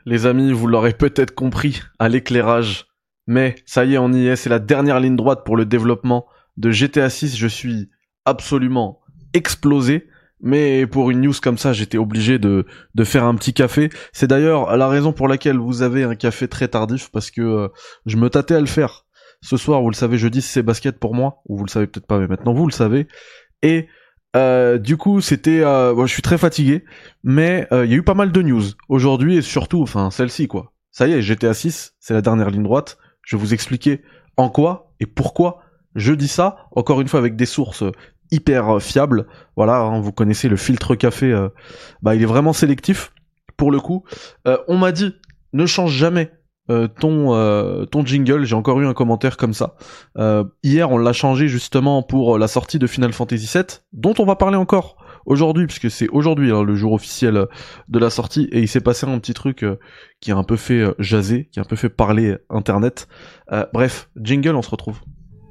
Les amis, vous l'aurez peut-être compris à l'éclairage, mais ça y est, on y est, c'est la dernière ligne droite pour le développement de GTA 6. Je suis absolument explosé, mais pour une news comme ça, j'étais obligé de faire un petit café. C'est d'ailleurs la raison pour laquelle vous avez un café très tardif, parce que je me tâtais à le faire. Ce soir, vous le savez, jeudi, c'est basket pour moi, ou vous le savez peut-être pas, mais maintenant vous le savez. Et du coup, c'était... bon, je suis très fatigué, mais il y a eu pas mal de news aujourd'hui, et surtout, enfin, celle-ci, quoi. Ça y est, GTA 6, c'est la dernière ligne droite. Je vais vous expliquer en quoi et pourquoi je dis ça, encore une fois avec des sources hyper fiables. Voilà, hein, vous connaissez le filtre café, il est vraiment sélectif, pour le coup. On m'a dit, ne change jamais ton jingle. J'ai encore eu un commentaire comme ça. Hier, on l'a changé justement pour la sortie de Final Fantasy VII, dont on va parler encore aujourd'hui, puisque c'est aujourd'hui le jour officiel de la sortie, et il s'est passé un petit truc qui a un peu fait jaser, qui a un peu fait parler Internet. Bref, jingle, on se retrouve.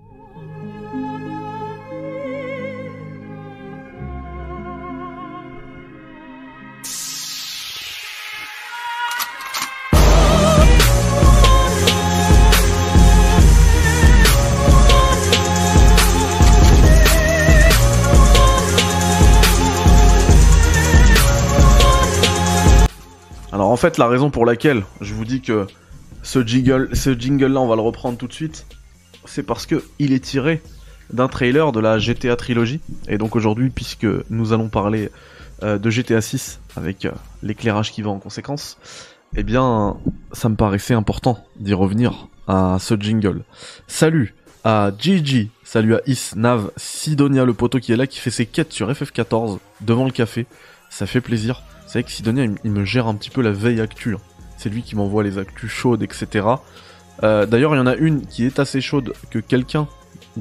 Alors en fait, la raison pour laquelle je vous dis que ce jingle-là, on va le reprendre tout de suite, c'est parce que il est tiré d'un trailer de la GTA Trilogy. Et donc aujourd'hui, puisque nous allons parler de GTA 6 avec l'éclairage qui va en conséquence, eh bien, ça me paraissait important d'y revenir à ce jingle. Salut à Gigi, salut à Is, Nav, Sidonia le poteau qui est là, qui fait ses quêtes sur FF14 devant le café. Ça fait plaisir. C'est vrai que Sidonia, il me gère un petit peu la veille actu. Hein. C'est lui qui m'envoie les actus chaudes, etc. D'ailleurs, il y en a une qui est assez chaude que quelqu'un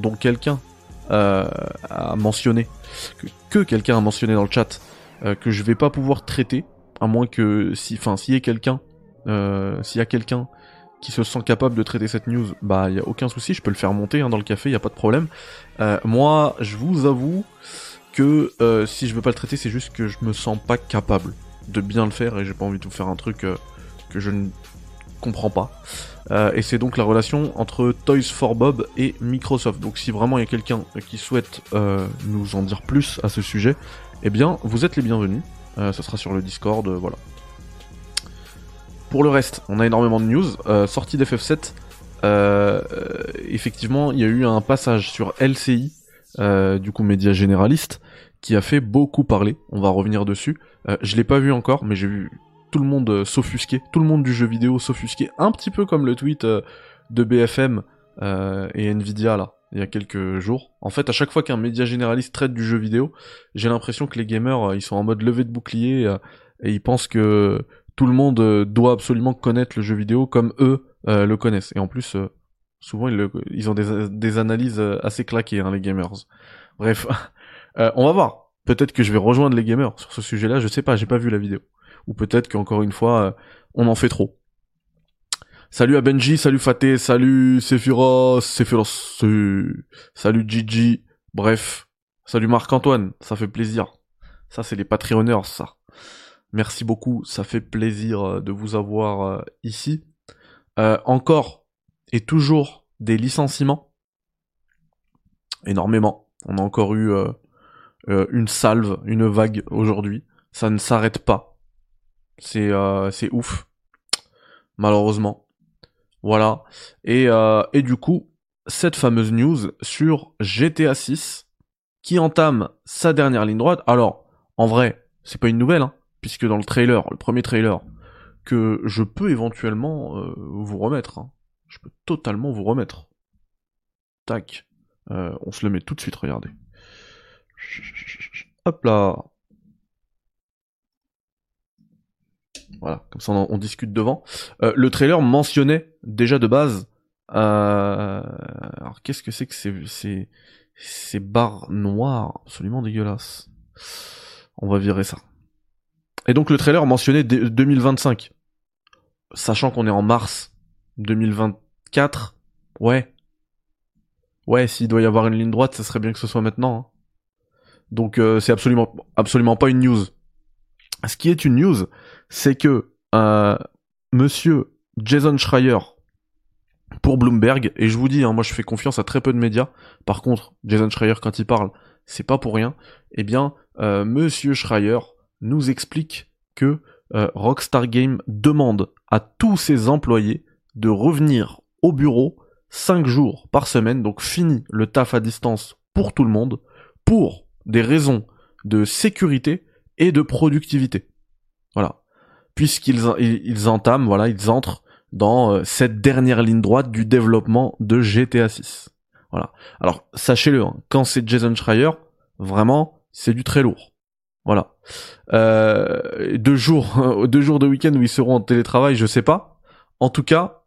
a mentionné, que quelqu'un a mentionné dans le chat, que je vais pas pouvoir traiter, à moins que s'il y a quelqu'un qui se sent capable de traiter cette news, bah y a aucun souci, je peux le faire monter dans le café, y a pas de problème. Moi, je vous avoue que si je veux pas le traiter, c'est juste que je me sens pas capable de bien le faire et j'ai pas envie de vous faire un truc que je ne comprends pas. Et c'est donc la relation entre Toys for Bob et Microsoft. Donc si vraiment il y a quelqu'un qui souhaite nous en dire plus à ce sujet, eh bien vous êtes les bienvenus. Ça sera sur le Discord, voilà. Pour le reste, on a énormément de news. Sortie d'FF7, effectivement, il y a eu un passage sur LCI, du coup média généraliste, qui a fait beaucoup parler. On va revenir dessus. Je l'ai pas vu encore, mais j'ai vu tout le monde s'offusquer, tout le monde du jeu vidéo s'offusquer, un petit peu comme le tweet de BFM et Nvidia là, il y a quelques jours. En fait, à chaque fois qu'un média généraliste traite du jeu vidéo, j'ai l'impression que les gamers, ils sont en mode levée de bouclier et ils pensent que tout le monde doit absolument connaître le jeu vidéo comme eux le connaissent. Et en plus, souvent ils ont des analyses assez claquées, hein, les gamers. Bref, on va voir. Peut-être que je vais rejoindre les gamers sur ce sujet-là, je sais pas, j'ai pas vu la vidéo. Ou peut-être qu'encore une fois, on en fait trop. Salut à Benji, salut Faté, salut Sephiros, salut Gigi, bref. Salut Marc-Antoine, ça fait plaisir. Ça, c'est les Patreonneurs, ça. Merci beaucoup, ça fait plaisir de vous avoir ici. Encore et toujours des licenciements. Énormément. On a encore eu une salve, une vague aujourd'hui. Ça ne s'arrête pas. C'est ouf. Malheureusement. Voilà. Et du coup, cette fameuse news sur GTA 6 qui entame sa dernière ligne droite. Alors, en vrai, c'est pas une nouvelle, hein, puisque dans le trailer, le premier trailer, que je peux éventuellement vous remettre. Hein. Je peux totalement vous remettre. Tac. On se le met tout de suite, regardez. Hop là. Voilà, comme ça on discute devant. Le trailer mentionnait déjà de base. Alors qu'est-ce que c'est ces barres noires absolument dégueulasses. On va virer ça. Et donc le trailer mentionnait 2025. Sachant qu'on est en mars 2024. Ouais. Ouais, s'il doit y avoir une ligne droite, ça serait bien que ce soit maintenant. Hein. Donc c'est absolument pas une news. Ce qui est une news, c'est que monsieur Jason Schreier pour Bloomberg, et je vous dis, hein, moi je fais confiance à très peu de médias, par contre, Jason Schreier quand il parle, c'est pas pour rien, eh bien, monsieur Schreier nous explique que Rockstar Games demande à tous ses employés de revenir au bureau 5 jours par semaine, donc fini le taf à distance pour tout le monde, pour des raisons de sécurité et de productivité. Voilà. Puisqu'ils entament, voilà, ils entrent dans cette dernière ligne droite du développement de GTA 6. Voilà. Alors, sachez-le, hein, quand c'est Jason Schreier, vraiment, c'est du très lourd. Voilà. 2 jours, 2 jours de week-end où ils seront en télétravail, je sais pas. En tout cas,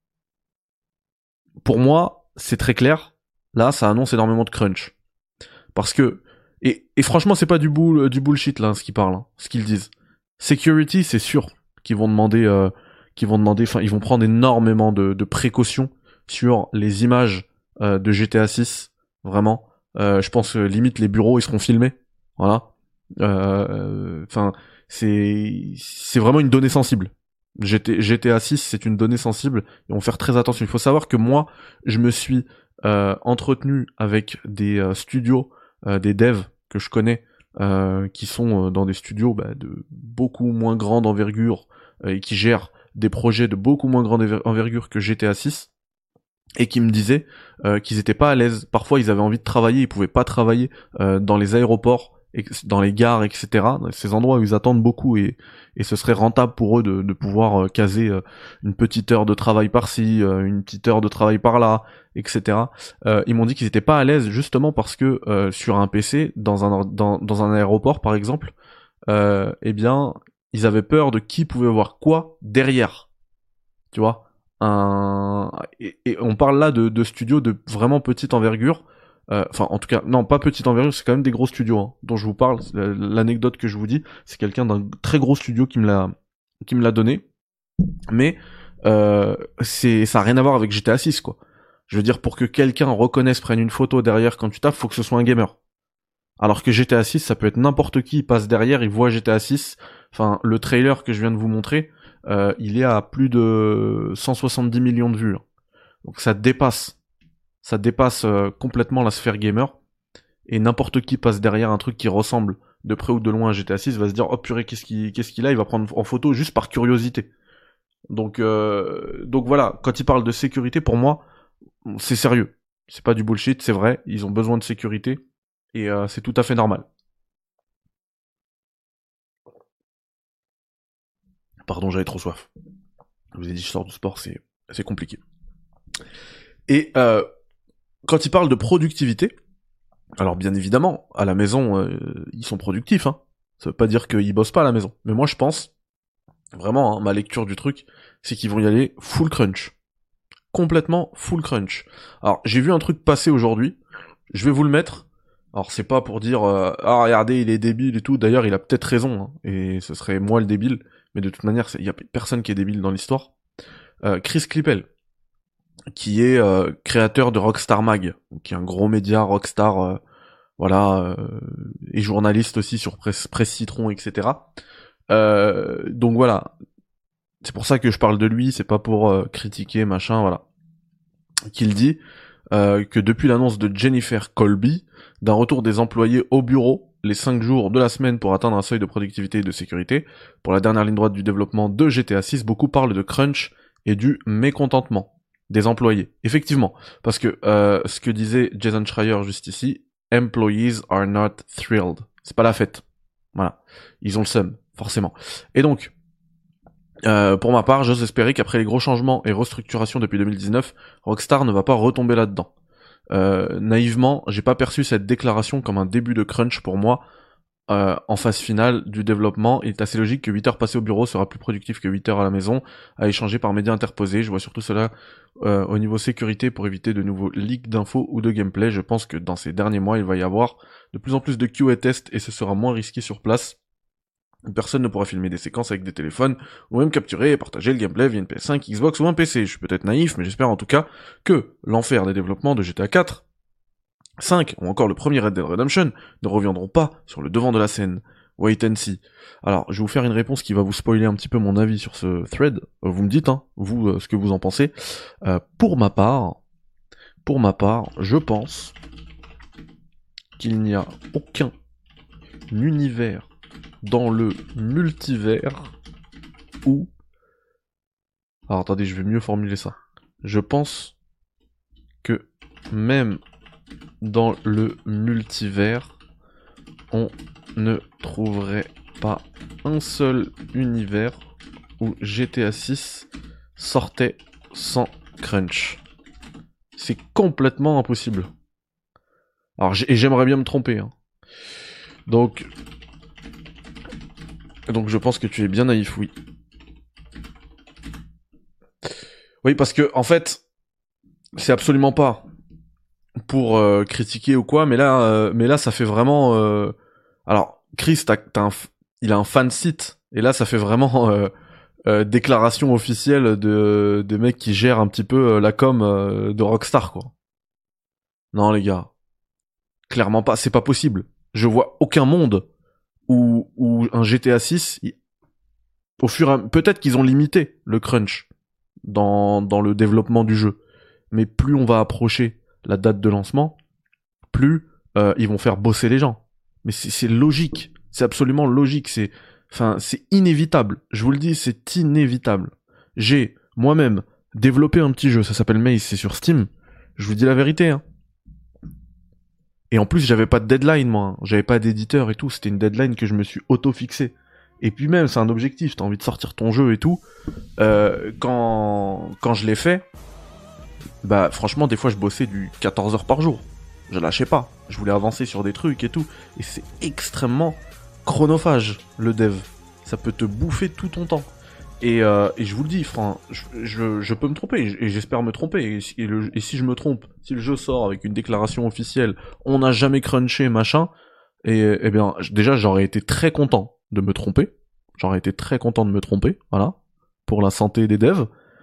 pour moi, c'est très clair. Là, ça annonce énormément de crunch. Parce que, et franchement, c'est pas du bullshit, là, ce qu'ils parlent, hein, ce qu'ils disent. Security, c'est sûr qu'ils vont demander, enfin, ils vont prendre énormément de précautions sur les images de GTA 6. Vraiment. Je pense limite les bureaux, ils seront filmés. Voilà. Enfin, c'est vraiment une donnée sensible. GTA 6, c'est une donnée sensible. Ils vont faire très attention. Il faut savoir que moi, je me suis entretenu avec des studios, des devs que je connais, qui sont dans des studios de beaucoup moins grande envergure et qui gèrent des projets de beaucoup moins grande envergure que GTA 6, et qui me disaient qu'ils étaient pas à l'aise. Parfois, ils avaient envie de travailler, ils pouvaient pas travailler dans les aéroports, dans les gares, etc. Dans ces endroits où ils attendent beaucoup, et ce serait rentable pour eux de pouvoir caser une petite heure de travail par-ci, une petite heure de travail par-là, etc. Ils m'ont dit qu'ils étaient pas à l'aise justement parce que sur un PC, dans un aéroport par exemple, eh bien, ils avaient peur de qui pouvait voir quoi derrière. Tu vois, et on parle là de studios de vraiment petite envergure. Enfin, en tout cas, non, pas petite envergure, c'est quand même des gros studios hein, dont je vous parle. L'anecdote que je vous dis, c'est quelqu'un d'un très gros studio qui me l'a donné. Mais ça a rien à voir avec GTA 6, quoi. Je veux dire, pour que quelqu'un reconnaisse, prenne une photo derrière quand tu tapes, faut que ce soit un gamer. Alors que GTA 6, ça peut être n'importe qui, il passe derrière, il voit GTA 6. Enfin, le trailer que je viens de vous montrer, il est à plus de 170 millions de vues. Donc ça dépasse complètement la sphère gamer, et n'importe qui passe derrière un truc qui ressemble de près ou de loin à GTA 6 va se dire oh purée, qu'est-ce qu'il a, il va prendre en photo juste par curiosité. Donc voilà, quand il parle de sécurité, pour moi c'est sérieux, c'est pas du bullshit, c'est vrai, ils ont besoin de sécurité, et c'est tout à fait normal. Pardon, j'avais trop soif. Je vous ai dit, je sors du sport, c'est compliqué. Et quand il parle de productivité, alors bien évidemment, à la maison, ils sont productifs, hein. Ça veut pas dire qu'ils bossent pas à la maison. Mais moi je pense, vraiment, hein, ma lecture du truc, c'est qu'ils vont y aller full crunch. Complètement full crunch. Alors j'ai vu un truc passer aujourd'hui, je vais vous le mettre. Alors c'est pas pour dire ah regardez il est débile et tout, d'ailleurs il a peut-être raison, hein, et ce serait moi le débile, mais de toute manière il y a personne qui est débile dans l'histoire. Chris Clippel, qui est créateur de Rockstar Mag, qui est un gros média Rockstar, voilà, et journaliste aussi sur Presse Citron, etc. Donc voilà, c'est pour ça que je parle de lui, c'est pas pour critiquer, machin, voilà. Qu'il dit que depuis l'annonce de Jennifer Colby d'un retour des employés au bureau les 5 jours de la semaine pour atteindre un seuil de productivité et de sécurité, pour la dernière ligne droite du développement de GTA 6, beaucoup parlent de crunch et du mécontentement des employés. Effectivement, parce que ce que disait Jason Schreier juste ici, employees are not thrilled. C'est pas la fête. Voilà. Ils ont le seum, forcément. Et donc, pour ma part, j'ose espérer qu'après les gros changements et restructurations depuis 2019, Rockstar ne va pas retomber là-dedans. Naïvement, j'ai pas perçu cette déclaration comme un début de crunch pour moi. En phase finale du développement, il est assez logique que 8 heures passées au bureau sera plus productif que 8 heures à la maison, à échanger par médias interposés. Je vois surtout cela au niveau sécurité pour éviter de nouveaux leaks d'infos ou de gameplay. Je pense que dans ces derniers mois, il va y avoir de plus en plus de QA tests et ce sera moins risqué sur place. Personne ne pourra filmer des séquences avec des téléphones, ou même capturer et partager le gameplay via une PS5, Xbox ou un PC. Je suis peut-être naïf, mais j'espère en tout cas que l'enfer des développements de GTA 4, 5 ou encore le premier Red Dead Redemption ne reviendront pas sur le devant de la scène. Wait and see. Alors, je vais vous faire une réponse qui va vous spoiler un petit peu mon avis sur ce thread. Vous me dites, hein, vous, ce que vous en pensez. Pour ma part, je pense qu'il n'y a aucun univers dans le multivers où... Alors attendez, je vais mieux formuler ça. Je pense que même dans le multivers, on ne trouverait pas un seul univers où GTA 6 sortait sans crunch. C'est complètement impossible. Alors j'aimerais bien me tromper. Hein. Donc je pense que tu es bien naïf, oui. Oui, parce que en fait, c'est absolument pas pour critiquer ou quoi, mais là ça fait vraiment. Alors Chris, il a un fan site, et là ça fait vraiment déclaration officielle de mecs qui gèrent un petit peu la com de Rockstar, quoi. Non les gars, clairement pas, c'est pas possible. Je vois aucun monde où un GTA 6, peut-être qu'ils ont limité le crunch dans le développement du jeu, mais plus on va approcher la date de lancement, plus ils vont faire bosser les gens. Mais c'est logique, c'est absolument logique, c'est inévitable. Je vous le dis, c'est inévitable. J'ai moi-même développé un petit jeu, ça s'appelle Maze, c'est sur Steam. Je vous dis la vérité, hein. Et en plus, j'avais pas de deadline, moi. Hein. J'avais pas d'éditeur et tout. C'était une deadline que je me suis auto-fixée. Et puis même, c'est un objectif. T'as envie de sortir ton jeu et tout. Quand je l'ai fait, bah franchement, des fois, je bossais du 14 heures par jour. Je lâchais pas. Je voulais avancer sur des trucs et tout. Et c'est extrêmement chronophage, le dev. Ça peut te bouffer tout ton temps. Et je vous le dis, je peux me tromper, et j'espère me tromper. Et si je me trompe, si le jeu sort avec une déclaration officielle, on n'a jamais crunché, machin, et bien, déjà, j'aurais été très content de me tromper. J'aurais été très content de me tromper, voilà, pour la santé des devs.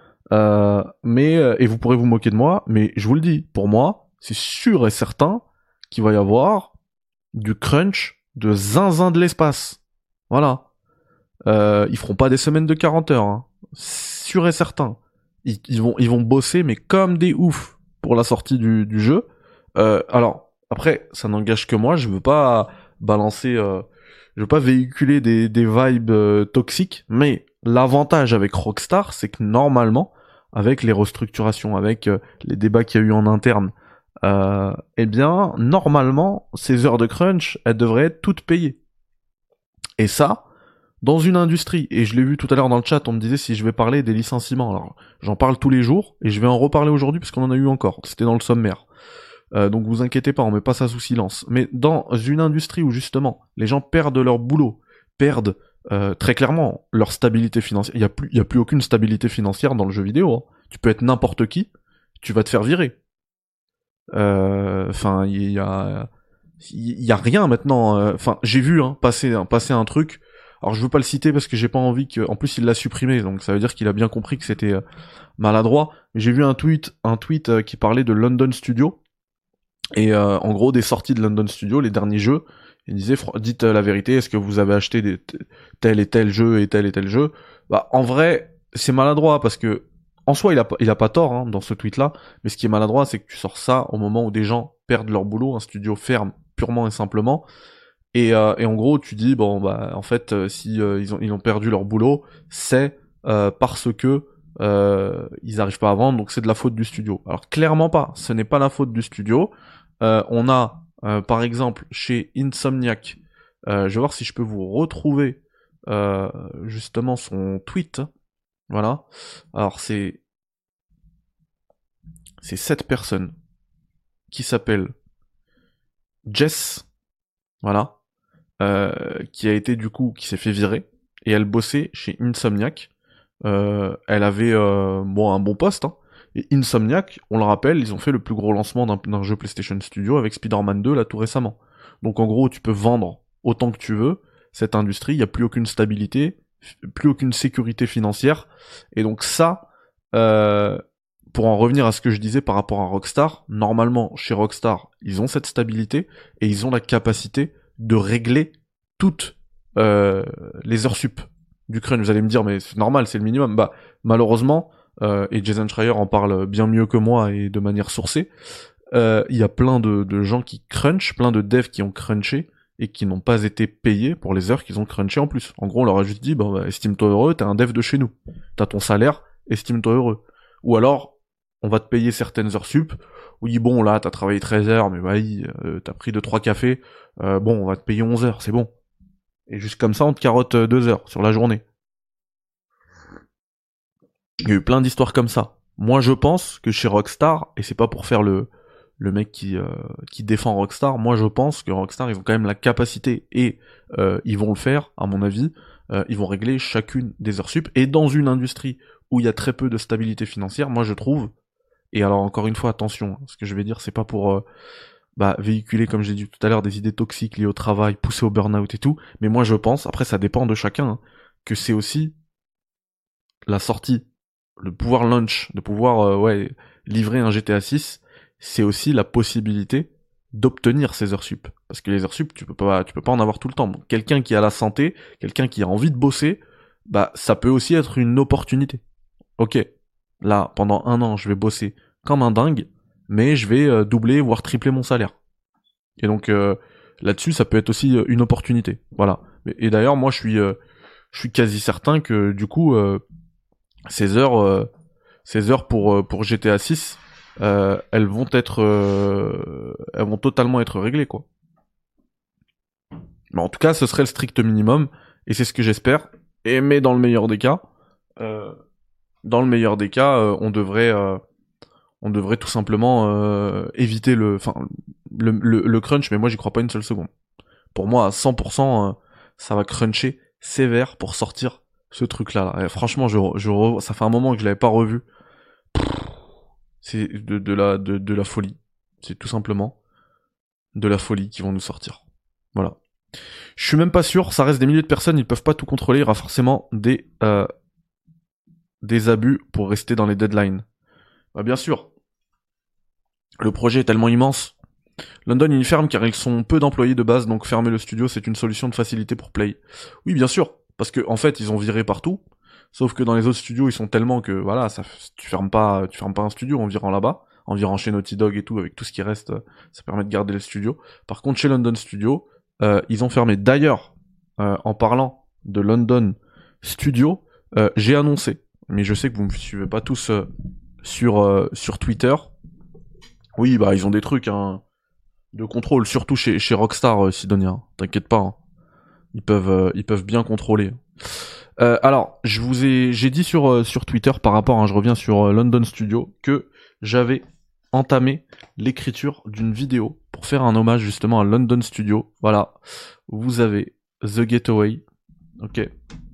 Et vous pourrez vous moquer de moi, mais je vous le dis, pour moi, c'est sûr et certain qu'il va y avoir du crunch de zinzin de l'espace. Voilà. Ils feront pas des semaines de 40 heures, hein. Sûr et certain. Ils vont bosser, mais comme des oufs pour la sortie du jeu. Alors, après, ça n'engage que moi, je veux pas balancer, je veux pas véhiculer des vibes toxiques, mais l'avantage avec Rockstar, c'est que normalement, avec les restructurations, avec les débats qu'il y a eu en interne, eh bien, normalement, ces heures de crunch, elles devraient être toutes payées. Et ça, dans une industrie, et je l'ai vu tout à l'heure dans le chat, on me disait si je vais parler des licenciements. Alors, j'en parle tous les jours, et je vais en reparler aujourd'hui parce qu'on en a eu encore. C'était dans le sommaire. Donc vous inquiétez pas, on met pas ça sous silence. Mais dans une industrie où justement, les gens perdent leur boulot, perdent très clairement leur stabilité financière. Il y a plus aucune stabilité financière dans le jeu vidéo. Hein. Tu peux être n'importe qui, tu vas te faire virer. Enfin, il y a rien maintenant. Enfin, j'ai vu passer un truc. Alors je veux pas le citer parce que j'ai pas envie que. En plus il l'a supprimé, donc ça veut dire qu'il a bien compris que c'était maladroit. J'ai vu un tweet qui parlait de London Studio et en gros des sorties de London Studio, les derniers jeux. Il disait dites la vérité, est-ce que vous avez acheté tel et tel jeu et tel jeu? Bah en vrai c'est maladroit parce que en soi il a pas tort hein, dans ce tweet là, mais ce qui est maladroit c'est que tu sors ça au moment où des gens perdent leur boulot, un studio ferme purement et simplement. Et en gros, tu dis bon bah en fait si ils ont perdu leur boulot, c'est parce que ils arrivent pas à vendre, donc c'est de la faute du studio. Alors clairement pas, ce n'est pas la faute du studio. On a par exemple chez Insomniac, je vais voir si je peux vous retrouver justement son tweet. Voilà. Alors c'est cette personne qui s'appelle Jess. Voilà. Qui a été du coup, qui s'est fait virer, et elle bossait chez Insomniac. Elle avait un bon poste, hein. Et Insomniac, on le rappelle, ils ont fait le plus gros lancement d'un jeu PlayStation Studio avec Spider-Man 2 là tout récemment. Donc en gros, tu peux vendre autant que tu veux cette industrie, il n'y a plus aucune stabilité, plus aucune sécurité financière, et donc ça, pour en revenir à ce que je disais par rapport à Rockstar, normalement chez Rockstar, ils ont cette stabilité et ils ont la capacité de régler toute les heures sup du crunch. Vous allez me dire, mais c'est normal, c'est le minimum. Bah, malheureusement, et Jason Schreier en parle bien mieux que moi et de manière sourcée, il y a plein de gens qui crunchent, plein de devs qui ont crunché et qui n'ont pas été payés pour les heures qu'ils ont crunché en plus. En gros, on leur a juste dit, bah, estime-toi heureux, t'es un dev de chez nous. T'as ton salaire, estime-toi heureux. Ou alors, on va te payer certaines heures sup. Oui, bon, là, t'as travaillé 13 heures, mais t'as pris 2-3 cafés. Bon, on va te payer 11 heures, c'est bon. Et juste comme ça, on te carotte 2 heures sur la journée. Il y a eu plein d'histoires comme ça. Moi, je pense que chez Rockstar, et c'est pas pour faire le mec qui défend Rockstar, moi je pense que Rockstar, ils ont quand même la capacité, et ils vont le faire, à mon avis, ils vont régler chacune des heures sup, et dans une industrie où il y a très peu de stabilité financière, moi je trouve, et alors encore une fois, attention, ce que je vais dire, c'est pas pour véhiculer, comme j'ai dit tout à l'heure, des idées toxiques liées au travail, pousser au burn-out et tout, mais moi je pense, après ça dépend de chacun, hein, que c'est aussi la sortie, le pouvoir launch, de pouvoir livrer un GTA 6, c'est aussi la possibilité d'obtenir ces heures sup. Parce que les heures sup, tu peux pas en avoir tout le temps. Donc, quelqu'un qui a la santé, quelqu'un qui a envie de bosser, bah, ça peut aussi être une opportunité. Ok, là, pendant 1 an, je vais bosser comme un dingue, mais je vais doubler, voire tripler mon salaire. Et donc, là-dessus, ça peut être aussi une opportunité. Voilà. Et d'ailleurs, moi, je suis quasi certain que, du coup, ces heures pour GTA 6, elles vont totalement être réglées, quoi. Mais en tout cas, ce serait le strict minimum, et c'est ce que j'espère. Mais dans le meilleur des cas, on devrait tout simplement éviter le crunch. Mais moi, j'y crois pas une seule seconde. Pour moi, à 100%, ça va cruncher sévère pour sortir ce truc-là. Là. Et franchement, ça fait un moment que je l'avais pas revu. C'est de la folie. C'est tout simplement de la folie qui vont nous sortir. Voilà. Je suis même pas sûr, ça reste des milliers de personnes, ils peuvent pas tout contrôler, il y aura forcément des abus pour rester dans les deadlines. Bah bien sûr. Le projet est tellement immense. London il ferme car ils sont peu d'employés de base, donc fermer le studio c'est une solution de facilité pour Play. Oui bien sûr, parce que en fait ils ont viré partout. Sauf que dans les autres studios, ils sont tellement que voilà, tu fermes pas un studio en virant là-bas, en virant chez Naughty Dog et tout, avec tout ce qui reste, ça permet de garder le studio. Par contre, chez London Studio, ils ont fermé. D'ailleurs, en parlant de London Studio, j'ai annoncé, mais je sais que vous me suivez pas tous sur Twitter. Oui, bah ils ont des trucs de contrôle, surtout chez Rockstar, Sidonia. T'inquiète pas, hein. Ils peuvent bien contrôler. Alors, j'ai dit sur Twitter par rapport, je reviens sur London Studio, que j'avais entamé l'écriture d'une vidéo pour faire un hommage justement à London Studio. Voilà, vous avez The Getaway, ok,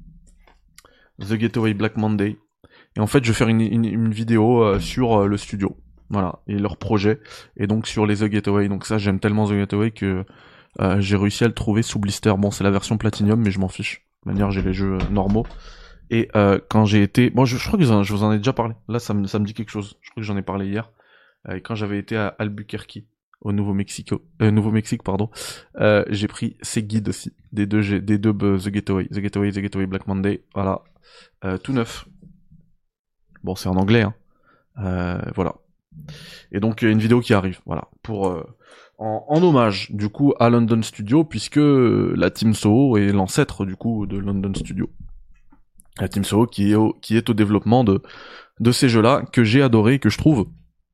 The Getaway Black Monday, et en fait je vais faire une vidéo sur le studio, voilà, et leur projet, et donc sur les The Getaway. Donc ça, j'aime tellement The Getaway que j'ai réussi à le trouver sous blister. Bon, c'est la version Platinum, mais je m'en fiche. De manière, j'ai les jeux normaux. Et quand j'ai été... Bon, je crois que je vous en ai déjà parlé. Là, ça me dit quelque chose. Je crois que j'en ai parlé hier. Quand j'avais été à Albuquerque, au Nouveau-Mexique, pardon, j'ai pris ces guides aussi. Des deux The Getaway. The Getaway Black Monday. Voilà. Tout neuf. Bon, c'est en anglais, hein. Voilà. Et donc, une vidéo qui arrive. Voilà. Pour... En hommage du coup à London Studio, puisque la Team Soho est l'ancêtre du coup de London Studio. La Team Soho qui est au développement de ces jeux-là, que j'ai adoré, que je trouve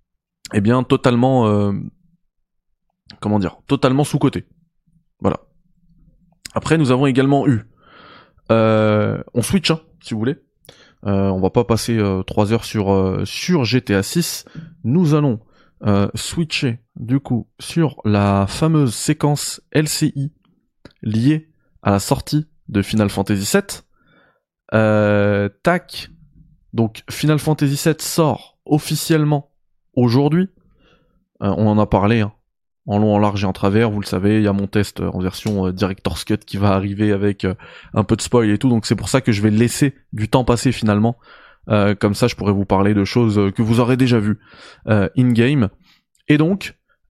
totalement totalement sous-coté. Voilà. Après nous avons également eu on switch si vous voulez. On va pas passer 3 heures sur GTA 6. Nous allons switcher du coup sur la fameuse séquence LCI liée à la sortie de Final Fantasy VII. Tac. Donc Final Fantasy VII sort officiellement aujourd'hui. On en a parlé en long, en large et en travers, vous le savez, il y a mon test en version Director's Cut qui va arriver avec un peu de spoil et tout, donc c'est pour ça que je vais laisser du temps passer finalement. Comme ça je pourrais vous parler de choses que vous aurez déjà vues in-game. Et donc,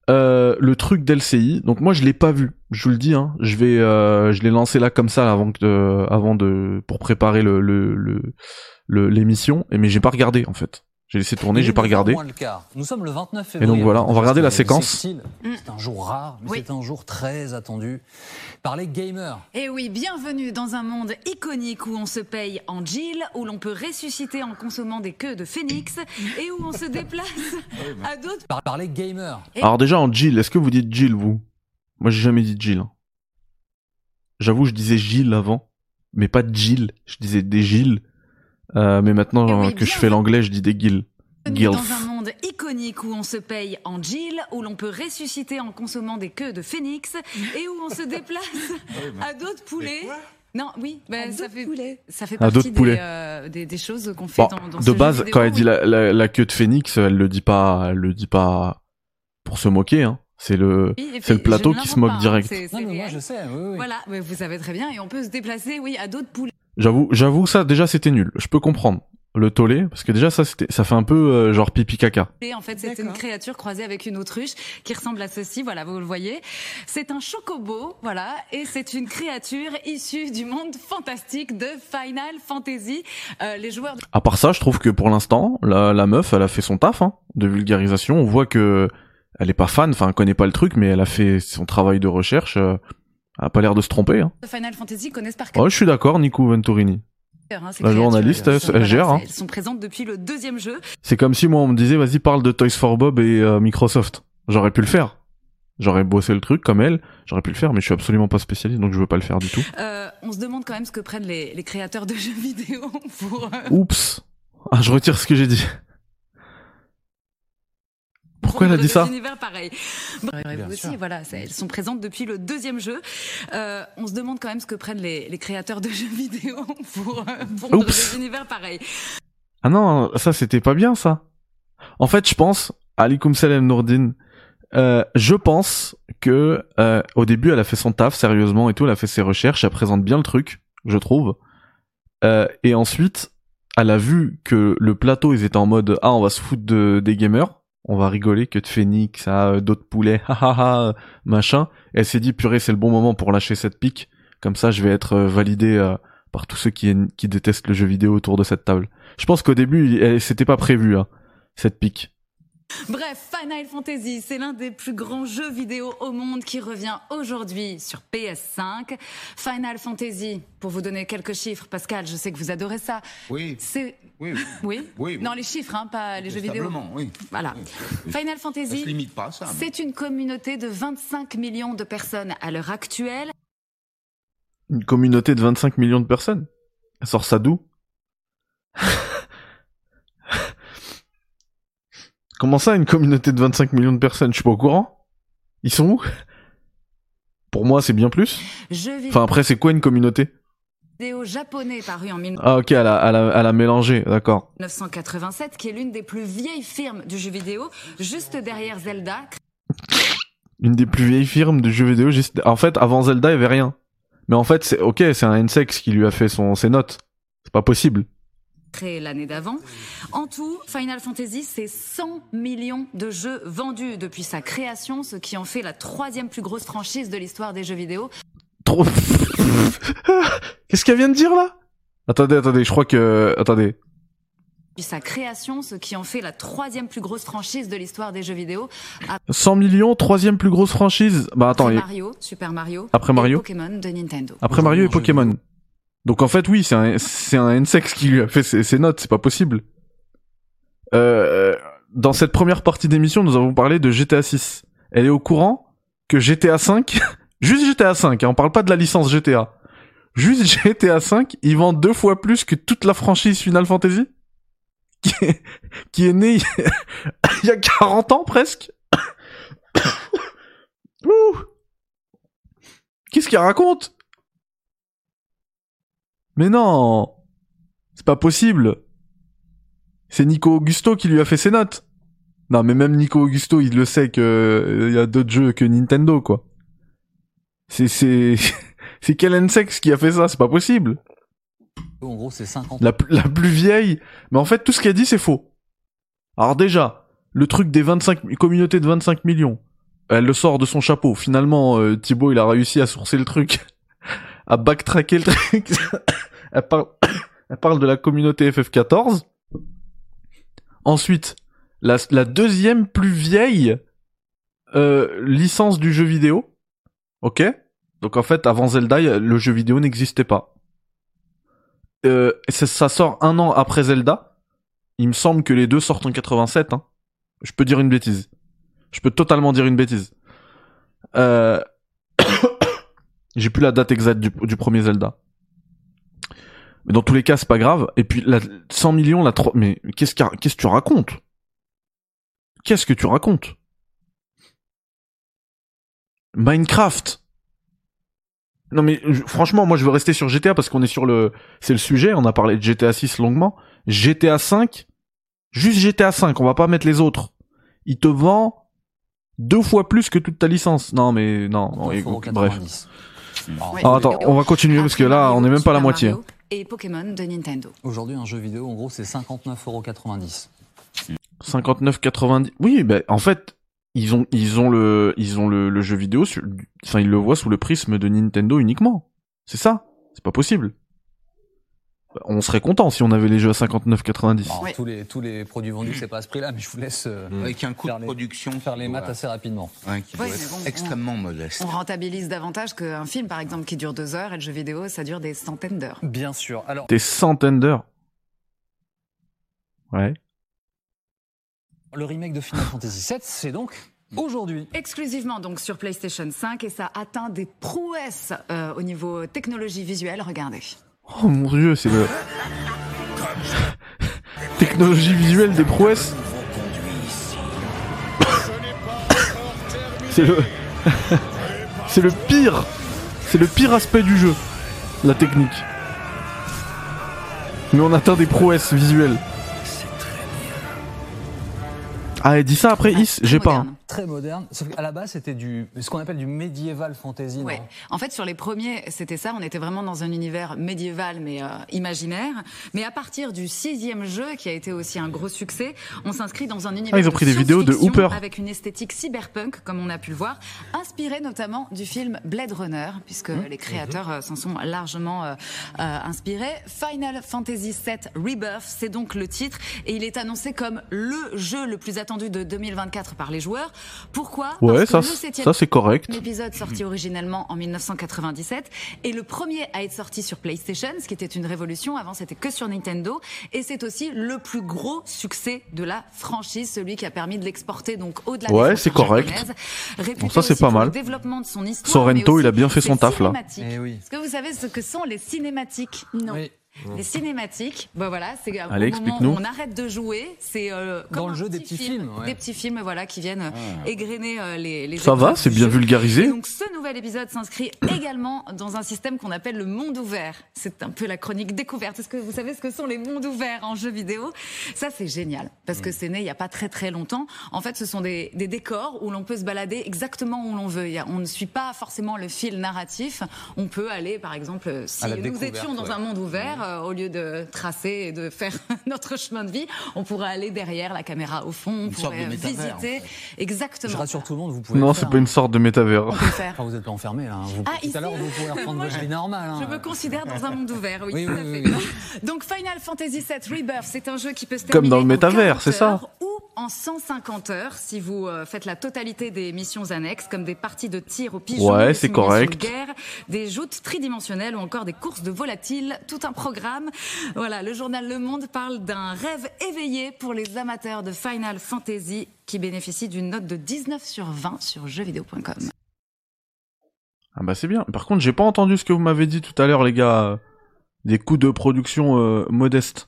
le truc d'LCI, donc moi je l'ai pas vu, je vous le dis, hein, je l'ai lancé là comme ça pour préparer l'émission, mais j'ai pas regardé en fait. J'ai laissé tourner, j'ai pas regardé. Nous sommes le 29 février. Et donc voilà, on va regarder la séquence. C'est un jour rare, mais c'est un jour très attendu par les gamers. Et oui, bienvenue dans un monde iconique où on se paye en Jill, où l'on peut ressusciter en consommant des queues de phénix et où on se déplace à d'autres... Par les gamers. Alors déjà en Jill, est-ce que vous dites Jill vous? Moi j'ai jamais dit Jill. J'avoue, je disais Jill avant, mais pas Jill, je disais des Jill. Mais maintenant que je fais l'anglais, je dis des Gills. Dans un monde iconique où on se paye en Jill, où l'on peut ressusciter en consommant des queues de phénix et où on se déplace à d'autres poulets. Non, oui, ça fait partie des choses qu'on fait dans ce de base, jeu vidéo, quand elle dit la queue de phénix, elle le dit pas pour se moquer, hein. C'est le plateau qui se moque direct. Non, mais moi je sais, oui. Voilà, mais vous savez très bien, et on peut se déplacer, à d'autres poulets. J'avoue, ça, déjà, c'était nul. Je peux comprendre. Le tollé, parce que déjà, ça fait un peu, genre pipi caca. Et en fait, c'est une créature croisée avec une autruche qui ressemble à ceci, voilà, vous le voyez. C'est un chocobo, voilà, et c'est une créature issue du monde fantastique de Final Fantasy. Les joueurs... À part ça, je trouve que pour l'instant, la meuf, elle a fait son taf, hein, de vulgarisation. On voit que elle est pas fan, enfin, elle connaît pas le truc, mais elle a fait son travail de recherche. Elle a pas l'air de se tromper, hein. Final Fantasy connaissent par cœur. Ouais, je suis d'accord, Nico Venturini. La journaliste, elle gère. Hein. Elles sont présentes depuis le 2e jeu. C'est comme si moi on me disait vas-y parle de Toys for Bob et Microsoft. J'aurais pu le faire. J'aurais bossé le truc comme elle, j'aurais pu le faire, mais je suis absolument pas spécialiste, donc je veux pas le faire du tout. On se demande quand même ce que prennent les créateurs de jeux vidéo pour... Oups. Ah, je retire ce que j'ai dit. Pourquoi elle a dit ça? Univers pareil. Vous aussi, voilà, elles sont présentes depuis le 2e jeu. On se demande quand même ce que prennent les créateurs de jeux vidéo pour des univers pareils. Ah non, ça c'était pas bien ça. En fait, je pense, Alikum Salam Nourdine, je pense que au début elle a fait son taf sérieusement et tout, elle a fait ses recherches, elle présente bien le truc, je trouve. Et ensuite, elle a vu que le plateau ils étaient en mode on va se foutre des gamers. On va rigoler que de Phoenix, d'autres poulets, machin. Et elle s'est dit, purée, c'est le bon moment pour lâcher cette pique. Comme ça, je vais être validé par tous ceux qui détestent le jeu vidéo autour de cette table. Je pense qu'au début, c'était pas prévu, hein, cette pique. Bref, Final Fantasy, c'est l'un des plus grands jeux vidéo au monde qui revient aujourd'hui sur PS5. Final Fantasy, pour vous donner quelques chiffres, Pascal, je sais que vous adorez ça. Oui. Oui. Non, les chiffres, hein, pas les jeux vidéo. Oui. Voilà. Oui. Final Fantasy, ça se limite pas à ça, c'est une communauté de 25 millions de personnes à l'heure actuelle. Une communauté de 25 millions de personnes? Elle sort ça d'où? Comment ça, une communauté de 25 millions de personnes? Je suis pas au courant. Ils sont où? Pour moi, c'est bien plus. Enfin, après, c'est quoi une communauté? Vidéo japonais paru en Ah, ok, elle a mélangé, d'accord. 1987, qui est l'une des plus vieilles firmes du jeu vidéo, juste derrière Zelda. Une des plus vieilles firmes de jeux vidéo, en fait, avant Zelda, il y avait rien. Mais en fait, c'est un N-Sex qui lui a fait ses notes. C'est pas possible. Créé l'année d'avant. En tout, Final Fantasy, c'est 100 millions de jeux vendus depuis sa création, ce qui en fait la 3e plus grosse franchise de l'histoire des jeux vidéo. Trop... Qu'est-ce qu'elle vient de dire, là? Attendez, je crois que... Attendez. Depuis sa création, ce qui en fait la 3e plus grosse franchise de l'histoire des jeux vidéo. 100 millions, 3e plus grosse franchise. Bah attends, Super Mario. Après Mario. Et Pokémon de Nintendo. Après Mario et Pokémon. Donc en fait oui, c'est un N-Sex qui lui a fait ses notes, c'est pas possible. Dans cette première partie d'émission, nous avons parlé de GTA 6. Elle est au courant que GTA 5, juste GTA 5, hein, on parle pas de la licence GTA. Juste GTA 5, il vend 2 fois plus que toute la franchise Final Fantasy qui est née il y a 40 ans presque. Ouh. Qu'est-ce qu'il raconte? Mais non, c'est pas possible. C'est Nico Augusto qui lui a fait ses notes. Non, mais même Nico Augusto, il le sait que y a d'autres jeux que Nintendo, quoi. C'est quel N-Sex qui a fait ça? C'est pas possible. En gros, c'est 50. La plus vieille. Mais en fait, tout ce qu'elle dit, c'est faux. Alors déjà, le truc des communautés de 25 millions. Elle le sort de son chapeau. Finalement, Thibaut, il a réussi à sourcer le truc, à backtracker le truc. elle parle de la communauté FF14. Ensuite, la deuxième plus vieille licence du jeu vidéo. Ok. Donc en fait, avant Zelda, le jeu vidéo n'existait pas. Ça sort 1 an après Zelda. Il me semble que les deux sortent en 87. Hein. Je peux dire une bêtise. Je peux totalement dire une bêtise. J'ai plus la date exacte du premier Zelda. Mais dans tous les cas, c'est pas grave. Et puis, 100 millions, la 3... Mais qu'est-ce que tu racontes? Qu'est-ce que tu racontes? Minecraft. Non mais franchement, moi je veux rester sur GTA parce qu'on est sur c'est le sujet, on a parlé de GTA 6 longuement. GTA 5, juste GTA 5, on va pas mettre les autres. Il te vend 2 fois plus que toute ta licence. Non mais non, bref. Ah, attends, on va continuer parce que là, on est même pas à la moitié. Et Pokémon de Nintendo. Aujourd'hui, un jeu vidéo, en gros, c'est 59,90 €. 59,90. Oui, ben en fait, ils ont le jeu vidéo enfin ils le voient sous le prisme de Nintendo uniquement. C'est ça. C'est pas possible. On serait content si on avait les jeux à 59,90. Oui. Tous les produits vendus, c'est pas à ce prix-là, mais je vous laisse avec un coût de production faire les maths assez rapidement. Ouais, qui doit être extrêmement modeste. On rentabilise davantage qu'un film, par exemple, qui dure 2 heures, et le jeu vidéo, ça dure des centaines d'heures. Bien sûr. Alors, des centaines d'heures. Ouais. Le remake de Final Fantasy VII, c'est donc aujourd'hui. Exclusivement donc sur PlayStation 5 et ça atteint des prouesses au niveau technologie visuelle. Regardez. Oh mon dieu, c'est le... technologie visuelle des prouesses. C'est le... c'est le pire. C'est le pire aspect du jeu. La technique. Mais on atteint des prouesses visuelles. Ah, elle dit ça après Is, j'ai pas. Hein. Très moderne, sauf qu'à la base c'était ce qu'on appelle du médiéval fantasy. Ouais. En fait, sur les premiers, c'était ça. On était vraiment dans un univers médiéval, mais imaginaire. Mais à partir du 6e jeu, qui a été aussi un gros succès, on s'inscrit dans un univers. Ils ont pris des vidéos de Hooper avec une esthétique cyberpunk, comme on a pu le voir, inspiré notamment du film Blade Runner, puisque les créateurs s'en sont largement inspirés. Final Fantasy VII Rebirth, c'est donc le titre, et il est annoncé comme le jeu le plus attendu de 2024 par les joueurs. Pourquoi? Ouais, parce ça c'est correct. L'épisode sorti originellement en 1997 et le premier à être sorti sur PlayStation, ce qui était une révolution. Avant, c'était que sur Nintendo, et c'est aussi le plus gros succès de la franchise, celui qui a permis de l'exporter donc au-delà. Ouais, c'est correct. Bon, ça c'est pas mal. Le développement de son histoire, Sorrento, il a bien fait son taf là. Oui. Est-ce que vous savez ce que sont les cinématiques? Non. Oui. Les cinématiques, ben voilà, c'est au moment où on arrête de jouer, c'est dans le jeu des petits films, des petits films, voilà, qui viennent égrener les. Ça va, c'est bien vulgarisé. Et donc ce nouvel épisode s'inscrit également dans un système qu'on appelle le monde ouvert. C'est un peu la chronique découverte. Est-ce que vous savez ce que sont les mondes ouverts en jeu vidéo? Ça c'est génial parce que c'est né il y a pas très longtemps. En fait, ce sont des décors où l'on peut se balader exactement où l'on veut. On ne suit pas forcément le fil narratif. On peut aller, par exemple, si nous étions dans un monde ouvert. Au lieu de tracer et de faire notre chemin de vie, on pourrait aller derrière la caméra au fond, on pourrait visiter. Exactement. Je rassure tout le monde, vous pouvez. Non, c'est pas une sorte de métavers. On peut faire. Enfin, vous êtes pas enfermé là. Tout à l'heure, vous pouvez reprendre votre vie normale. Je me considère dans un monde ouvert, oui. Tout à fait. Donc Final Fantasy VII Rebirth, c'est un jeu qui peut se terminer comme dans le métavers, c'est ça. Ou en 150 heures, si vous faites la totalité des missions annexes, comme des parties de tir au pigeon, ouais, c'est correct. De guerre, des joutes tridimensionnelles ou encore des courses de volatiles, tout un programme. Voilà, le journal Le Monde parle d'un rêve éveillé pour les amateurs de Final Fantasy qui bénéficient d'une note de 19 sur 20 sur jeuxvideo.com. Ah bah c'est bien. Par contre, j'ai pas entendu ce que vous m'avez dit tout à l'heure, les gars. Des coûts de production modestes.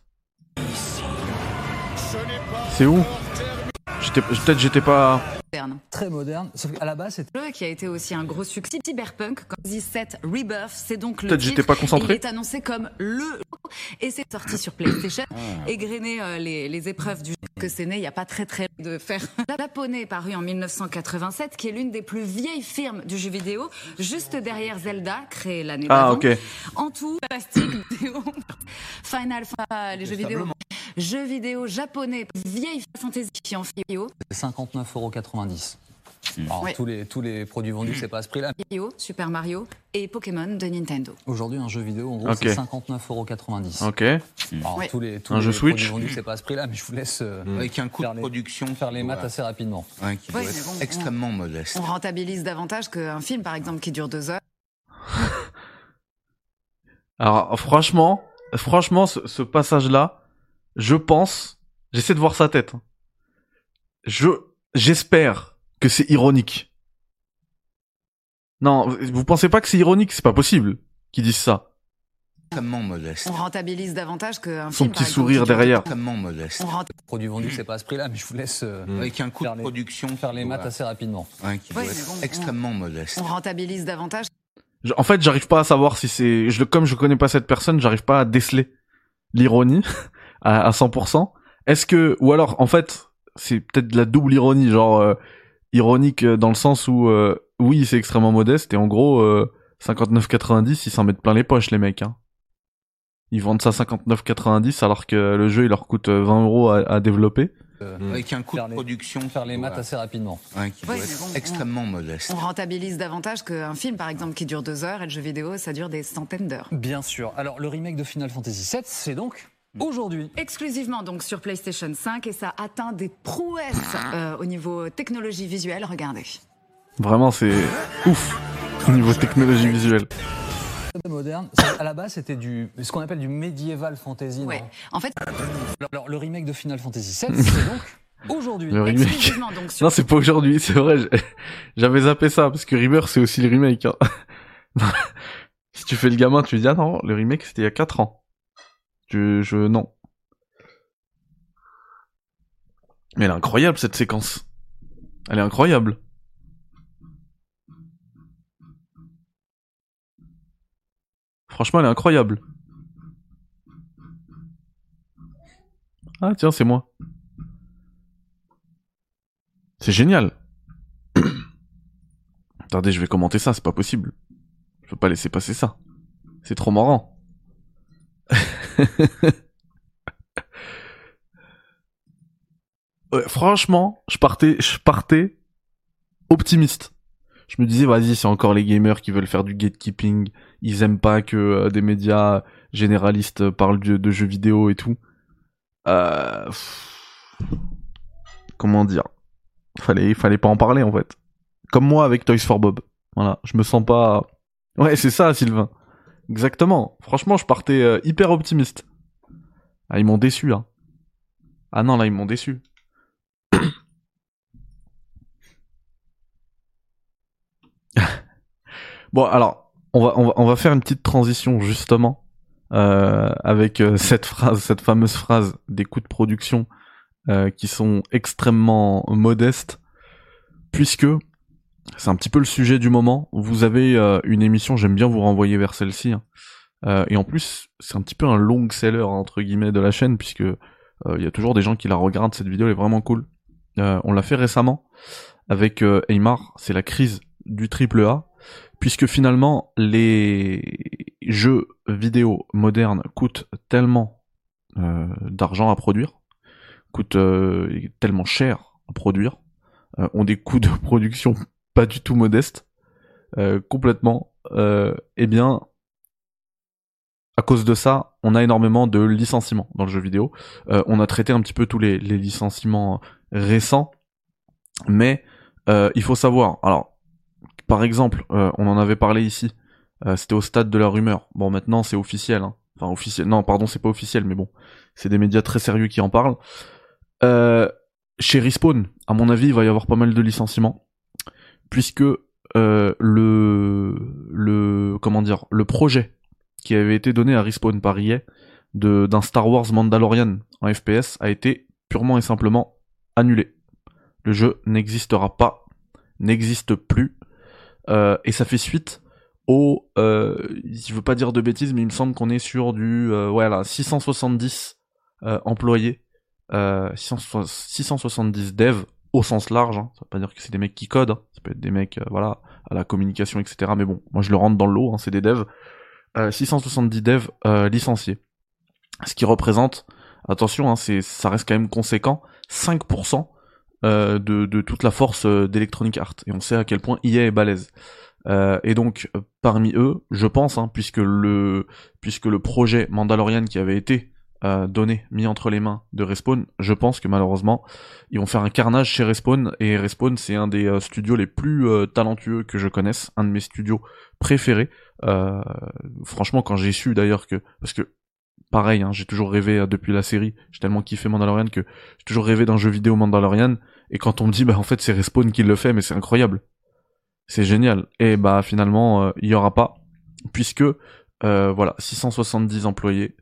C'est où? Peut-être j'étais pas... Très moderne, sauf qu'à la base c'est le jeu qui a été aussi un gros succès cyberpunk comme The 7 Rebirth, c'est donc le peut-être j'étais pas concentré. Il est annoncé comme le et c'est sorti sur PlayStation égrener les épreuves du jeu que c'est né il y a pas très de faire japonais paru en 1987 qui est l'une des plus vieilles firmes du jeu vidéo juste derrière Zelda créé l'année d'avant. OK. En tout plastique Final les jeux vidéo japonais vieille fantasy en vidéo. 59,90 €. Alors, Oui. tous les produits vendus, c'est pas à ce prix-là. Mario, Super Mario et Pokémon de Nintendo. Aujourd'hui, un jeu vidéo, en gros, Ok. c'est 59,90 €. Ok. Alors, Oui. tous Un les jeu produits Switch. vendus, c'est pas à ce prix-là, mais je vous laisse Avec un coût de faire les- production faire les qui maths doit- assez rapidement. ouais, qui doit Oui, être mais bon, extrêmement modeste. On rentabilise davantage qu'un film, par exemple, qui dure 2 heures. Alors franchement, ce passage-là, je pense, j'essaie de voir sa tête. J'espère que c'est ironique. Non, vous pensez pas que c'est ironique? C'est pas possible qu'ils disent ça. Extrêmement modeste. On rentabilise davantage qu'un Son film, petit par exemple, sourire qui dure derrière. Extrêmement modeste. On rent- Produits vendus, c'est pas à ce prix-là, mais je vous laisse Avec un coût de faire les- production faire qui les doit- maths assez rapidement. ouais, qui Oui, doit mais être bon, extrêmement modeste. On rentabilise davantage. En fait, j'arrive pas à savoir si c'est, comme je connais pas cette personne, j'arrive pas à déceler l'ironie à 100%. Est-ce que, ou alors, en fait, c'est peut-être de la double ironie, genre ironique dans le sens où, oui, c'est extrêmement modeste et en gros, 59,90, ils s'en mettent plein les poches, les mecs. Hein. Ils vendent ça 59,90 alors que le jeu il leur coûte 20 € à développer. Avec un coût Faire de les- production Faire les qui maths doit- assez rapidement. ouais, qui doit Oui, être mais bon, extrêmement modeste. On rentabilise davantage qu'un film, par exemple, qui dure 2 heures et le jeu vidéo, ça dure des centaines d'heures. Bien sûr. Alors, le remake de Final Fantasy VII, c'est donc aujourd'hui. Exclusivement donc sur PlayStation 5 et ça atteint des prouesses au niveau technologie visuelle. Regardez. Vraiment, c'est ouf au niveau technologie visuelle. Moderne. À la base, c'était ce qu'on appelle du medieval fantasy. Ouais. non En fait, Alors, le remake de Final Fantasy VII, c'est donc aujourd'hui. Le remake. exclusivement donc sur Non, c'est pas aujourd'hui, c'est vrai. J'avais zappé ça parce que Rebirth c'est aussi le remake. Hein. Si tu fais le gamin, tu lui dis ah non, le remake c'était il y a 4 ans. Non. Mais elle est incroyable cette séquence. Elle est incroyable. Franchement, elle est incroyable. Ah tiens, c'est moi. C'est génial. Attendez, je vais commenter ça, c'est pas possible. Je peux pas laisser passer ça. C'est trop marrant. Ouais, franchement, je partais optimiste. Je me disais, vas-y, c'est encore les gamers qui veulent faire du gatekeeping. Ils aiment pas que des médias généralistes parlent de jeux vidéo et tout. Comment dire? Fallait pas en parler, en fait. Comme moi avec Toys for Bob. Voilà, je me sens pas... Ouais, c'est ça, Sylvain. Exactement. Franchement, je partais hyper optimiste. Ah, ils m'ont déçu, hein. Ah non, là, ils m'ont déçu. Bon, alors, on va faire une petite transition, justement, avec cette fameuse phrase des coûts de production qui sont extrêmement modestes, puisque c'est un petit peu le sujet du moment. Vous avez une émission, j'aime bien vous renvoyer vers celle-ci, hein. Et en plus, c'est un petit peu un long seller, entre guillemets, de la chaîne, puisque il y a toujours des gens qui la regardent, cette vidéo elle est vraiment cool. On l'a fait récemment avec Aymar, c'est la crise du AAA, puisque finalement, les jeux vidéo modernes coûtent tellement d'argent à produire, coûtent tellement cher à produire, ont des coûts de production pas du tout modestes, complètement, eh bien, à cause de ça, on a énormément de licenciements dans le jeu vidéo. On a traité un petit peu tous les licenciements récents, mais il faut savoir, alors, par exemple, on en avait parlé ici, c'était au stade de la rumeur. Bon, maintenant c'est officiel, hein. Enfin officiel, non, pardon, c'est pas officiel, mais bon, c'est des médias très sérieux qui en parlent. Chez Respawn, à mon avis, il va y avoir pas mal de licenciements, puisque le projet qui avait été donné à Respawn par EA d'un Star Wars Mandalorian en FPS a été purement et simplement annulé. Le jeu n'existera pas, n'existe plus, et ça fait suite au, je veux pas dire de bêtises, mais il me semble qu'on est sur du, voilà, 670 employés, 670 devs au sens large, hein. Ça veut pas dire que c'est des mecs qui codent, hein. Ça peut être des mecs, voilà, à la communication, etc. Mais bon, moi je le rentre dans le lot, hein, c'est des devs. 670 devs licenciés. Ce qui représente, attention, hein, ça reste quand même conséquent, 5% de toute la force d'Electronic Arts. Et on sait à quel point EA est balèze. Et donc parmi eux, je pense, puisque le projet Mandalorian qui avait été mis entre les mains de Respawn, je pense que malheureusement ils vont faire un carnage chez Respawn, et Respawn c'est un des studios les plus talentueux que je connaisse, un de mes studios préférés. Franchement, quand j'ai su d'ailleurs parce que pareil, j'ai toujours rêvé depuis la série, j'ai tellement kiffé Mandalorian que j'ai toujours rêvé d'un jeu vidéo Mandalorian, et quand on me dit en fait c'est Respawn qui le fait, mais c'est incroyable. C'est génial. Et finalement, il y aura pas, puisque 670 employés,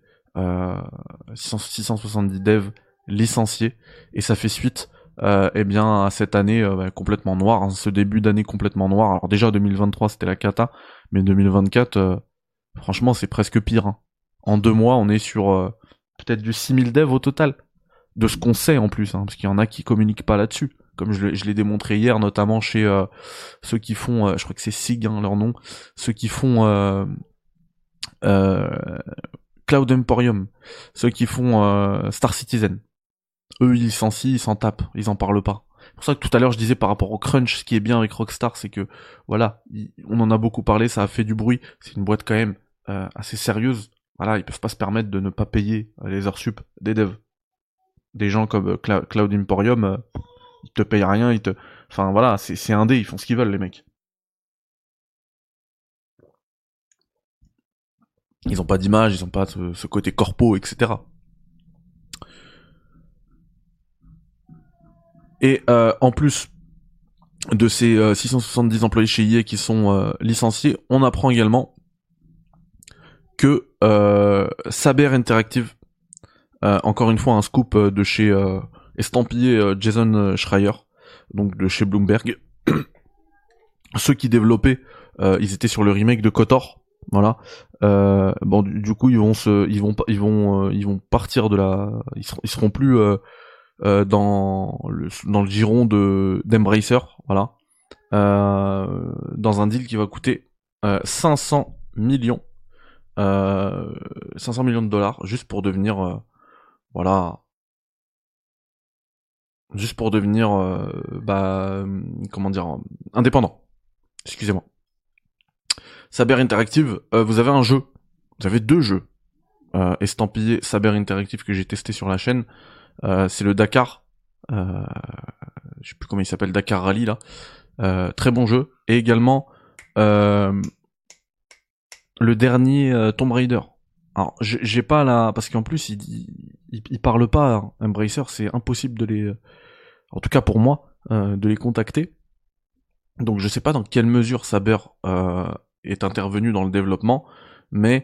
670 devs licenciés, et ça fait suite à cette année complètement noire, ce début d'année complètement noir. Alors déjà 2023 c'était la cata, mais 2024 franchement c'est presque pire. En 2 mois on est sur peut-être du 6000 devs au total, de ce qu'on sait en plus, parce qu'il y en a qui communiquent pas là-dessus. Comme je l'ai démontré hier, notamment chez ceux qui font, je crois que c'est SIG leur nom, ceux qui font Cloud Emporium, ceux qui font Star Citizen. Eux ils licencient, ils s'en tapent, ils en parlent pas. C'est pour ça que tout à l'heure je disais par rapport au crunch, ce qui est bien avec Rockstar, c'est que voilà, on en a beaucoup parlé, ça a fait du bruit, c'est une boîte quand même assez sérieuse. Voilà, ils peuvent pas se permettre de ne pas payer les heures sup des devs. Des gens comme Cloud Emporium, ils te payent rien, enfin voilà, c'est indé, ils font ce qu'ils veulent les mecs. Ils ont pas d'image, ils ont pas ce côté corpo, etc. Et en plus de ces 670 employés chez EA qui sont licenciés, on apprend également que Saber Interactive, encore une fois un scoop de chez estampillé Jason Schreier, donc de chez Bloomberg, ceux qui développaient, ils étaient sur le remake de KOTOR, voilà. Du coup ils vont partir de la, ils seront plus dans le giron d'Embracer, voilà, dans un deal qui va coûter 500 millions de dollars juste pour devenir indépendant. Excusez-moi. Saber Interactive, vous avez 2 jeux estampillés Saber Interactive que j'ai testé sur la chaîne. C'est le Dakar, je sais plus comment il s'appelle, Dakar Rally là. Très bon jeu. Et également le dernier Tomb Raider. Alors j'ai pas la, parce qu'en plus ils parlent pas, Embracer, c'est impossible de les, en tout cas pour moi, de les contacter. Donc je sais pas dans quelle mesure Saber est intervenu dans le développement, mais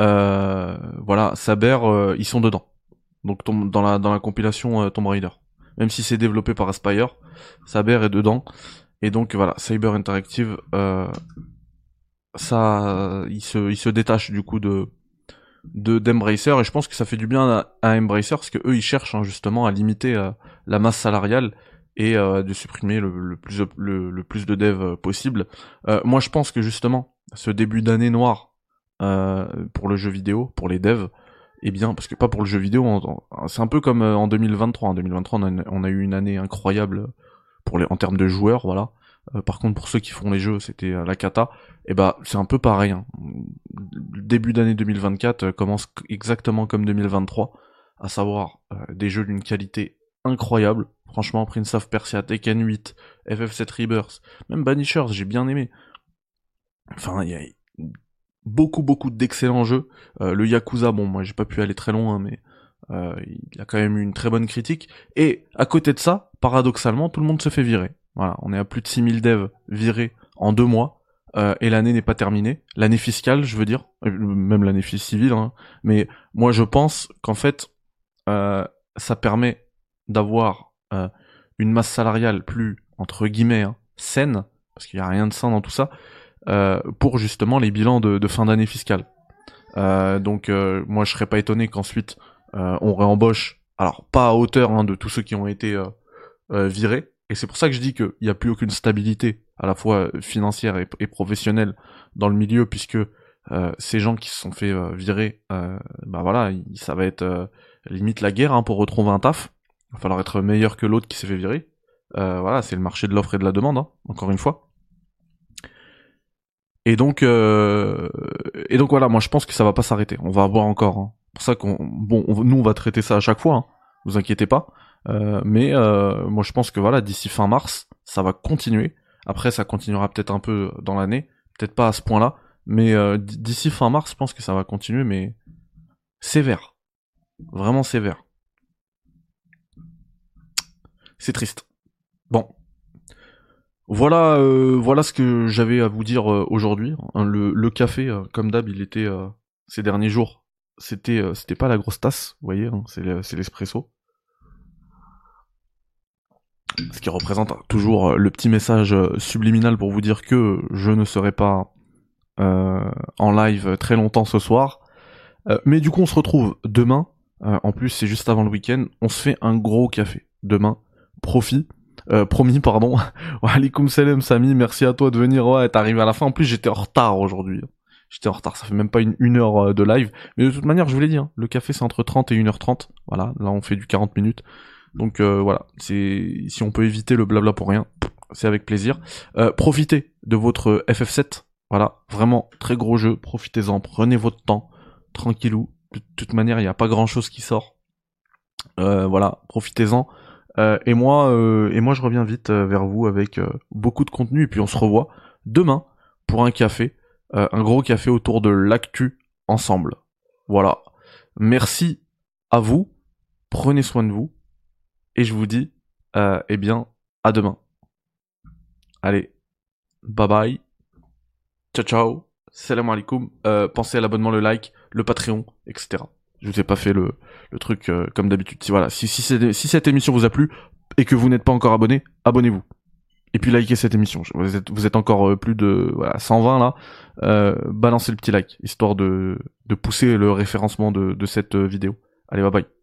Saber ils sont dedans. Donc dans la compilation Tomb Raider. Même si c'est développé par Aspyr, Saber est dedans. Et donc voilà, Saber Interactive, il se détache du coup d'Embracer, et je pense que ça fait du bien à Embracer, parce que eux ils cherchent justement à limiter la masse salariale et de supprimer le plus de devs possible. Moi je pense que justement ce début d'année noire pour le jeu vidéo, pour les devs, parce que pas pour le jeu vidéo, c'est un peu comme en 2023. En 2023 on a eu une année incroyable en termes de joueurs, voilà. Par contre pour ceux qui font les jeux c'était la cata. Et c'est un peu pareil. Le début d'année 2024 commence exactement comme 2023, à savoir des jeux d'une qualité incroyable. Franchement, Prince of Persia, Tekken 8, FF7 Rebirth, même Banishers, j'ai bien aimé. Enfin, il y a beaucoup d'excellents jeux. Le Yakuza, bon, moi j'ai pas pu aller très loin, mais il a quand même eu une très bonne critique. Et à côté de ça, paradoxalement, tout le monde se fait virer. Voilà, on est à plus de 6000 devs virés en 2 mois. Et l'année n'est pas terminée. L'année fiscale, je veux dire, même l'année civile, mais moi je pense qu'en fait, ça permet d'avoir une masse salariale plus, entre guillemets, saine, parce qu'il n'y a rien de sain dans tout ça, pour justement les bilans de fin d'année fiscale. Donc moi je serais pas étonné qu'ensuite on réembauche, alors pas à hauteur de tous ceux qui ont été virés, et c'est pour ça que je dis qu'il n'y a plus aucune stabilité, à la fois financière et professionnelle dans le milieu, puisque ces gens qui se sont fait virer, ça va être limite la guerre pour retrouver un taf. Il va falloir être meilleur que l'autre qui s'est fait virer. Voilà, c'est le marché de l'offre et de la demande, hein, encore une fois. Et donc voilà, moi je pense que ça va pas s'arrêter. On va avoir encore. Hein. C'est pour ça nous on va traiter ça à chaque fois. Hein. Vous inquiétez pas. Mais moi je pense que voilà, d'ici fin mars, ça va continuer. Après, ça continuera peut-être un peu dans l'année, peut-être pas à ce point-là, mais d'ici fin mars, je pense que ça va continuer, mais sévère, vraiment sévère. C'est triste. Bon. Voilà ce que j'avais à vous dire aujourd'hui. Hein, le café, comme d'hab, il était ces derniers jours. C'était pas la grosse tasse, vous voyez, hein, c'est l'espresso. Ce qui représente toujours le petit message subliminal pour vous dire que je ne serai pas en live très longtemps ce soir. Mais du coup, on se retrouve demain. En plus, c'est juste avant le week-end. On se fait un gros café demain. Promis, pardon. Alaikum salam Samy, merci à toi de venir. Ouais, t'arrives à la fin. En plus, j'étais en retard aujourd'hui. J'étais en retard, ça fait même pas une heure de live. Mais de toute manière, je vous l'ai dit, hein, le café c'est entre 30 et 1h30. Voilà, là on fait du 40 minutes. Donc voilà, si on peut éviter le blabla pour rien, c'est avec plaisir. Profitez de votre FF7. Voilà, vraiment très gros jeu. Profitez-en, prenez votre temps, tranquillou. De toute manière, il n'y a pas grand-chose qui sort. Voilà, profitez-en. Et moi, je reviens vite vers vous avec beaucoup de contenu. Et puis on se revoit demain pour un café, un gros café autour de l'actu ensemble. Voilà. Merci à vous. Prenez soin de vous. Et je vous dis, eh bien, à demain. Allez, bye bye. Ciao ciao. Salam alaikum. Pensez à l'abonnement, le like, le Patreon, etc. Je vous ai pas fait le truc comme d'habitude. Si cette émission vous a plu et que vous n'êtes pas encore abonné, abonnez-vous. Et puis likez cette émission. Vous êtes encore plus de 120 là. Balancez le petit like, histoire de pousser le référencement de cette vidéo. Allez, bye bye.